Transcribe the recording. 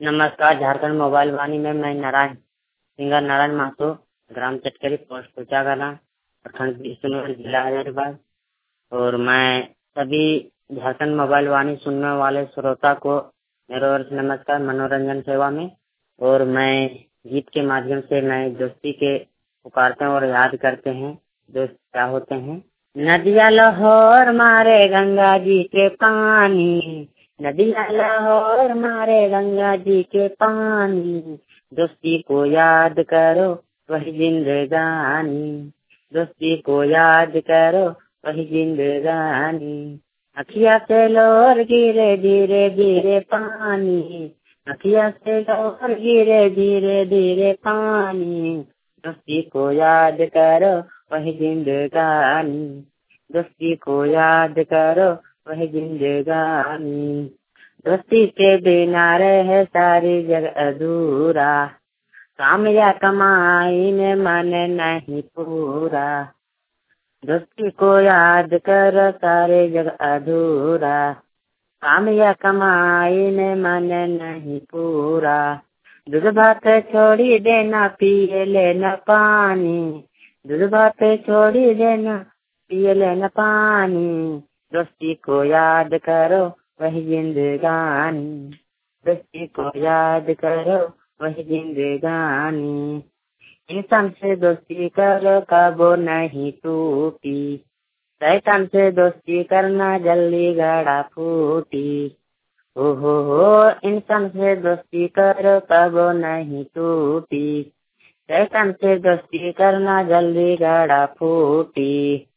नमस्कार। झारखंड मोबाइल वाणी में मैं नारायण सिंगर नारायण महतो, ग्राम चटकरी, पोस्ट कुचागला, प्रखंड बिशनपुर, जिला हजारीबाग। और मैं सभी झारखंड मोबाइल वाणी सुनने वाले श्रोता को मेरे ओर से नमस्कार मनोरंजन सेवा में। और मैं गीत के माध्यम से नए दोस्ती के पुकारते हैं और याद करते हैं दोस्त क्या होते हैं। नदिया लाहौर मारे गंगा जी के पानी, नदिया लाहौर मारे गंगा जी के पानी, दोस्ती को याद करो वही जिंदगानी, दोस्ती को याद करो वही जिंदगानी। अखिया से लोर गिरे धीरे धीरे पानी, अखिया से लोर गिरे धीरे धीरे पानी, दोस्ती को याद करो वही जिंदगानी, दोस्ती को याद करो वही जिंदगानी। दोस्ती के बिना रहे सारी जग अधूरा, काम या कमाई में मन नहीं पूरा, दोस्ती को याद करो सारे जग अधूरा, काम या कमाई में मन नहीं पूरा। दूध भात छोड़ी देना पिए लेना पानी, दूध भात छोड़ी देना पिए लेना पानी, दोस्ती को याद करो वही जिंदगानी, दोस्ती को याद करो वही जिंदगानी। इंसान से दोस्ती करो कबो नहीं टूटी, शैतान से दोस्ती करना जल्दी गड़ा फूटी। हो इंसान से दोस्ती करो कबो नहीं टूटी, शैतान से दोस्ती करना जल्दी गड़ा फूटी।